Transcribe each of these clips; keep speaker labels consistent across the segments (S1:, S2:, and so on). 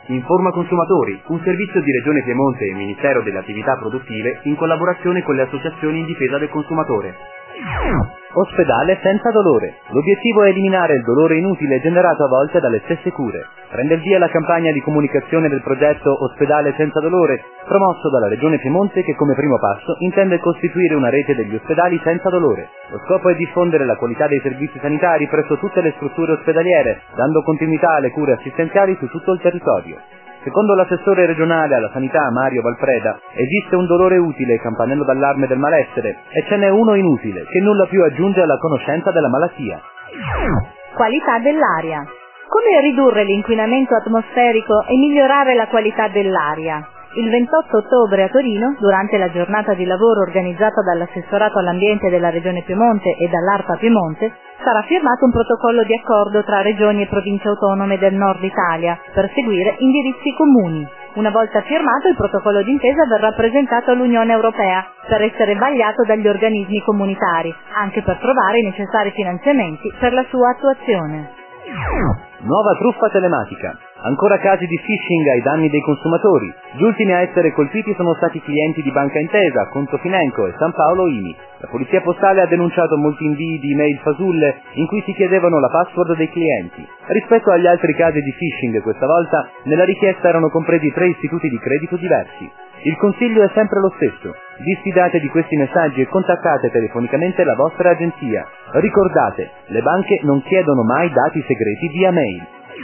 S1: Informa Consumatori, un servizio di Regione Piemonte e Ministero delle Attività Produttive in collaborazione con le associazioni in difesa del consumatore. Ospedale senza dolore. L'obiettivo è eliminare il dolore inutile generato a volte dalle stesse cure. Prende il via la campagna di comunicazione del progetto Ospedale senza dolore, promosso dalla Regione Piemonte che come primo passo intende costituire una rete degli ospedali senza dolore. Lo scopo è diffondere la qualità dei servizi sanitari presso tutte le strutture ospedaliere, dando continuità alle cure assistenziali su tutto il territorio. Secondo l'assessore regionale alla sanità Mario Valfreda, esiste un dolore utile, campanello d'allarme del malessere, e ce n'è uno inutile, che nulla più aggiunge alla conoscenza della malattia.
S2: Qualità dell'aria. Come ridurre l'inquinamento atmosferico e migliorare la qualità dell'aria? Il 28 ottobre a Torino, durante la giornata di lavoro organizzata dall'Assessorato all'Ambiente della Regione Piemonte e dall'ARPA Piemonte, sarà firmato un protocollo di accordo tra regioni e province autonome del nord Italia per seguire indirizzi comuni. Una volta firmato, il protocollo d'intesa verrà presentato all'Unione Europea per essere vagliato dagli organismi comunitari, anche per trovare i necessari finanziamenti per la sua attuazione.
S1: Nuova truffa telematica. Ancora casi di phishing ai danni dei consumatori. Gli ultimi a essere colpiti sono stati clienti di Banca Intesa, Conto Financo e San Paolo IMI. La polizia postale ha denunciato molti invii di email fasulle in cui si chiedevano la password dei clienti. Rispetto agli altri casi di phishing, questa volta nella richiesta erano compresi 3 istituti di credito diversi. Il consiglio è sempre lo stesso. Diffidate di questi messaggi e contattate telefonicamente la vostra agenzia. Ricordate, le banche non chiedono mai dati segreti via mail.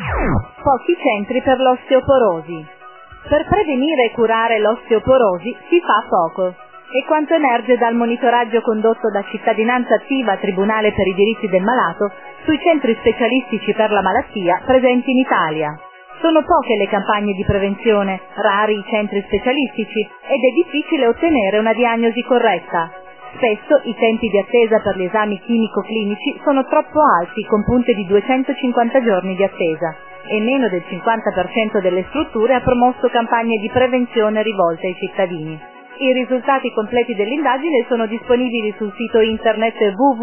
S2: Pochi centri per l'osteoporosi. Per prevenire e curare l'osteoporosi si fa poco. E quanto emerge dal monitoraggio condotto da Cittadinanza Attiva, Tribunale per i diritti del malato, sui centri specialistici per la malattia presenti in Italia. Sono poche le campagne di prevenzione, rari i centri specialistici ed è difficile ottenere una diagnosi corretta. Spesso i tempi di attesa per gli esami chimico-clinici sono troppo alti, con punte di 250 giorni di attesa, e meno del 50% delle strutture ha promosso campagne di prevenzione rivolte ai cittadini. I risultati completi dell'indagine sono disponibili sul sito internet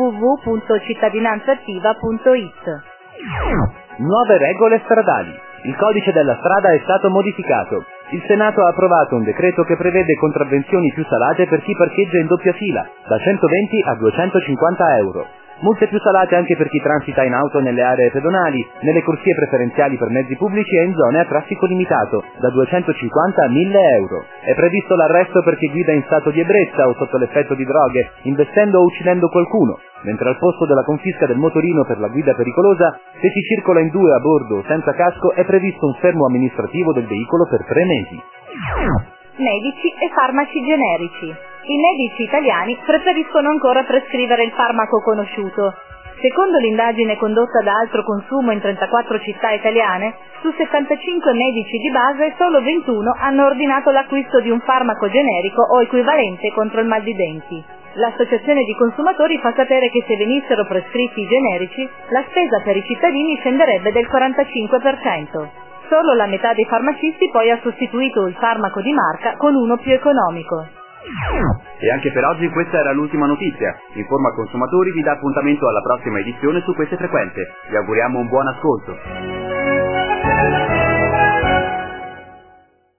S2: www.cittadinanzaattiva.it.
S1: Nuove regole stradali. Il codice della strada è stato modificato. Il Senato ha approvato un decreto che prevede contravvenzioni più salate per chi parcheggia in doppia fila, da 120 a 250 euro. Multe più salate anche per chi transita in auto nelle aree pedonali, nelle corsie preferenziali per mezzi pubblici e in zone a traffico limitato, da 250 a 1000 euro. È previsto l'arresto per chi guida in stato di ebbrezza o sotto l'effetto di droghe, investendo o uccidendo qualcuno, mentre al posto della confisca del motorino per la guida pericolosa, se si circola in due a bordo o senza casco è previsto un fermo amministrativo del veicolo per 3 mesi.
S2: Medici e farmaci generici. I medici italiani preferiscono ancora prescrivere il farmaco conosciuto. Secondo l'indagine condotta da Altro Consumo in 34 città italiane, su 75 medici di base solo 21 hanno ordinato l'acquisto di un farmaco generico o equivalente contro il mal di denti. L'associazione di consumatori fa sapere che se venissero prescritti i generici, la spesa per i cittadini scenderebbe del 45%. Solo la metà dei farmacisti poi ha sostituito il farmaco di marca con uno più economico.
S1: E anche per oggi questa era l'ultima notizia. Informa Consumatori vi dà appuntamento alla prossima edizione su queste frequenze. Vi auguriamo un buon ascolto.